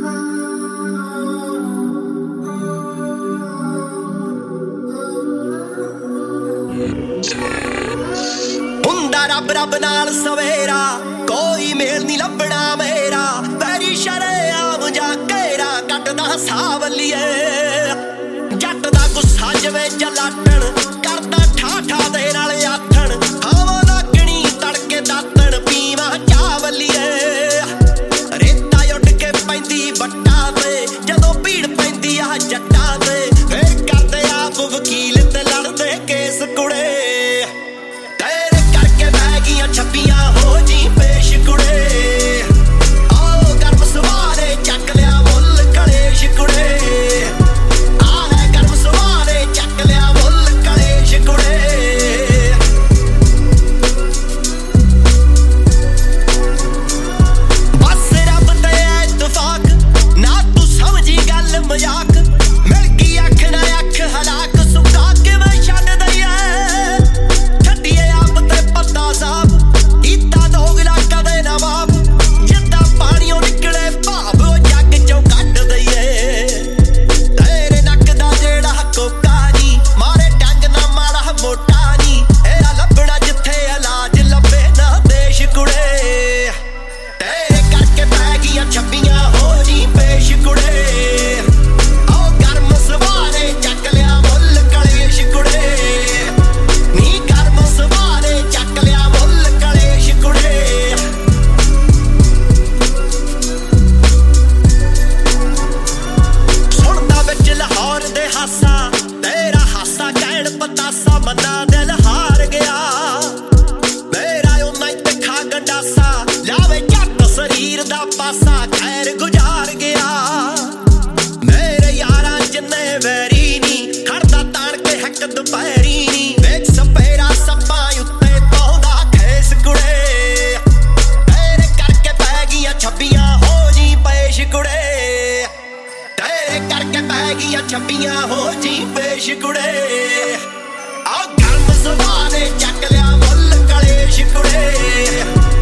हुंदा रब रब नाल सवेरा कोई मेल नहीं लभना मेरा पैरी शरेआम जा घेरा कटदा सावलिए जट दा गुस्सा जवे जलाटण करदा ठाठा दे नाल आथण खावा लागणी तड़के दातण पीवा चावलिए रेता उड के पैंदी बट्टा ते जदों भीड़ पैंदी आ जट्टां ते फिर करदे आप वकील ते लड़दे केस कुड़े छप्पियां हो जी पेश कुड़े आओ गर्म सवारे चक लिया मुल कलेश कुड़े आ है गर्म सवारे चक लिया मुल कलेश कुड़े बस रब ते इत्तफाक ना तू समझी गल मजाक मिल गई अख ना अख हलाक सुका के मैं छड्ड दईए छड्डिए आप ते पत्ता साहब तेरा हासा कैण पतासा मन्ना दिल हार गया मेरा उन्ना ही तिखा गंडासा लावे झट शरीर दा पासा खैर गुजार गया मेरे यारां जिन्ने वैरी नी खड़दा ताण के हक दुपहरी नी वेख सपेरा सप्पां उत्ते पौंदा खेस कुड़े तेरे करके पै गईयां छब्बियां हो जी पेश कुड़े तेरे करके पै गईयां छब्बियां हो जी पेश कुड़े आ गर्म सवारे चक लिया मुल कलेश कुड़े।